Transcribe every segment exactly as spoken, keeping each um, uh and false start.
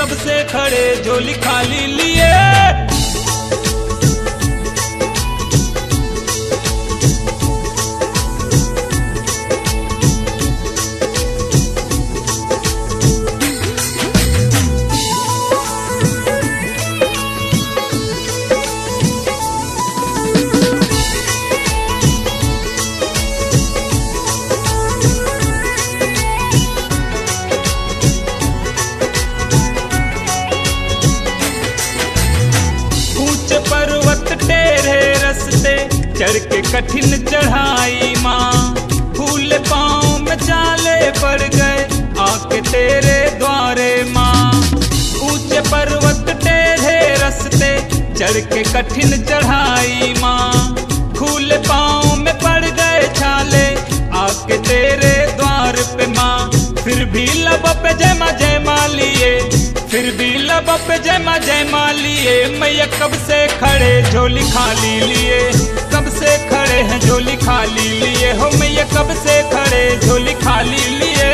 कब से खड़े झोली खाली लिए। पर्वत टेढ़े रस्ते चढ़ के कठिन चढ़ाई माँ, फूले पाँव में चाले पड़ गए आके तेरे द्वारे माँ। ऊंचे पर्वत टेढ़े रस्ते चढ़ के कठिन चढ़ाई माँ, फूले पाँव में पड़ गए छाले आके तेरे द्वार पे माँ। फिर भी लब पे जय माँ जय माँ लिए, फिर भी लब पे जय माँ जय माँ लिए। मैया कब से खड़े झोली खाली लिए, कब से खड़े हैं झोली खाली लिए हो मैया कब से खड़े झोली खाली लिए।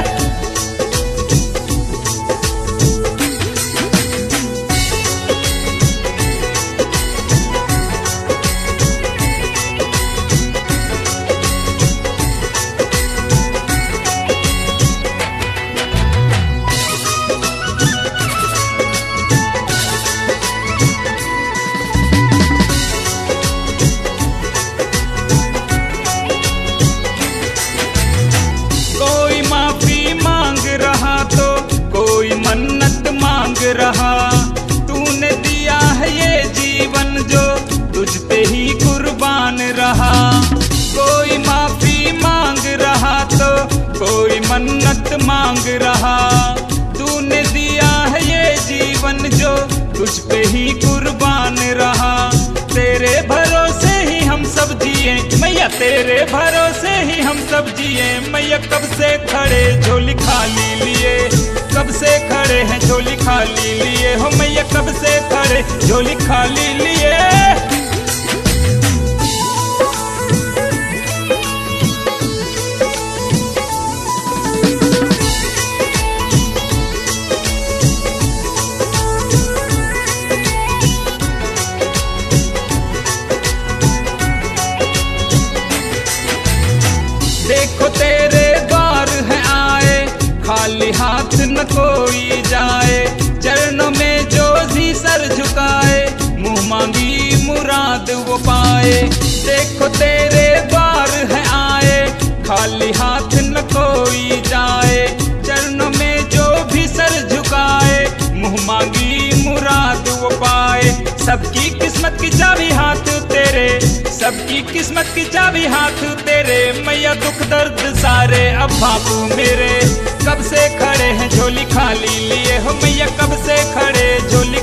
मन्नत मांग रहा तूने दिया है ये जीवन जो तुझ पे ही कुर्बान रहा। कोई माफी मांग रहा तो कोई मन्नत मांग रहा, तूने दिया है ये जीवन जो तुझ पे ही कुर्बान रहा। तेरे भरोसे ही हम सब जिए मैया, तेरे भरोसे ही हम सब जिए मैया कब से खड़े झोली खाली लिए, कब से खड़े हैं झोली खाली लिए हो मैया कब से खड़े झोली खाली लिए। देखो तेरे द्वार है आए, खाली हाथ न कोई जाए, चरणों में जो जी सर झुकाए, मुंह मांगी मुराद वो पाए। देखो तेरे द्वार है आए, खाली हाथ न कोई जाए, चरणों में जो भी सर झुकाए, मुंह मांगी मुराद वो पाए। सबकी किस्मत की चाबी हाथ तेरे, सबकी किस्मत की चाबी हाथ तेरे मैया दुख दर्द सारे अब बापू मेरे कब से खड़े हैं झोली खाली लिए हो मैया कब से खड़े झोली